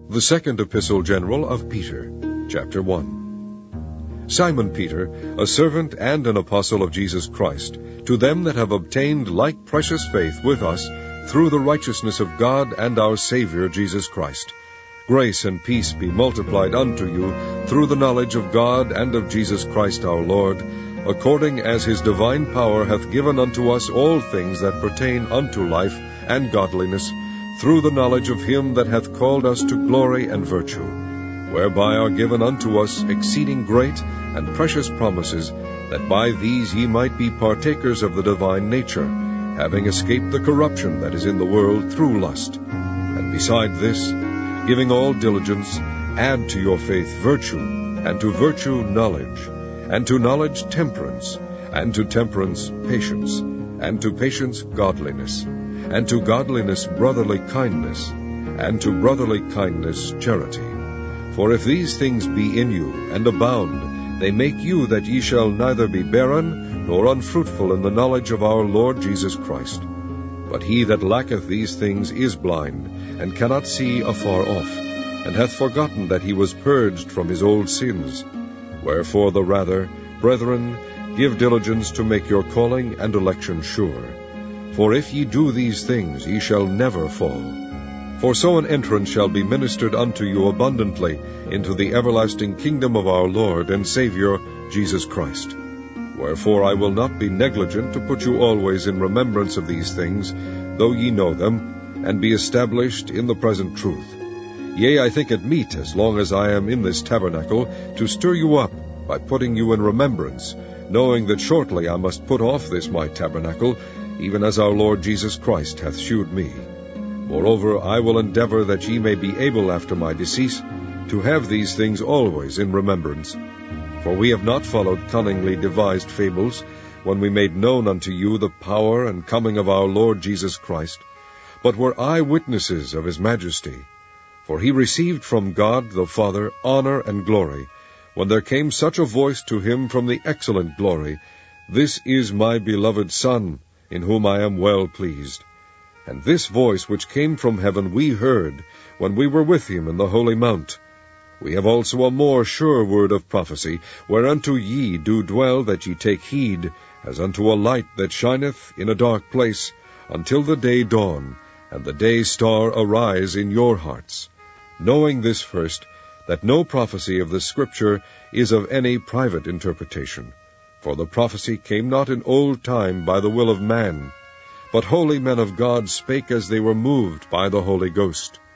The second epistle general of Peter, chapter 1. Simon Peter, a servant and an apostle of Jesus Christ, to them that have obtained like precious faith with us through the righteousness of God and our Savior Jesus Christ. Grace and peace be multiplied unto you through the knowledge of God and of Jesus Christ our Lord, according as his divine power hath given unto us all things that pertain unto life and godliness, through the knowledge of him that hath called us to glory and virtue, whereby are given unto us exceeding great and precious promises, that by these ye might be partakers of the divine nature, having escaped the corruption that is in the world through lust. And beside this, giving all diligence, add to your faith virtue, and to virtue knowledge, and to knowledge temperance, and to temperance patience, and to patience godliness, and to godliness brotherly kindness, and to brotherly kindness charity. For if these things be in you, and abound, they make you that ye shall neither be barren, nor unfruitful in the knowledge of our Lord Jesus Christ. But he that lacketh these things is blind, and cannot see afar off, and hath forgotten that he was purged from his old sins. Wherefore the rather, brethren, give diligence to make your calling and election sure. For if ye do these things, ye shall never fall. For so an entrance shall be ministered unto you abundantly into the everlasting kingdom of our Lord and Savior Jesus Christ. Wherefore I will not be negligent to put you always in remembrance of these things, though ye know them, and be established in the present truth. Yea, I think it meet, as long as I am in this tabernacle, to stir you up by putting you in remembrance, knowing that shortly I must put off this my tabernacle, even as our Lord Jesus Christ hath shewed me. Moreover, I will endeavor that ye may be able after my decease to have these things always in remembrance. For we have not followed cunningly devised fables, when we made known unto you the power and coming of our Lord Jesus Christ, but were eye-witnesses of his majesty. For he received from God the Father honor and glory, when there came such a voice to him from the excellent glory, This is my beloved Son, in whom I am well pleased. And this voice which came from heaven we heard, when we were with him in the holy mount. We have also a more sure word of prophecy, whereunto ye do dwell, that ye take heed, as unto a light that shineth in a dark place, until the day dawn, and the day star arise in your hearts. Knowing this first, that no prophecy of the Scripture is of any private interpretation. For the prophecy came not in old time by the will of man, but holy men of God spake as they were moved by the Holy Ghost.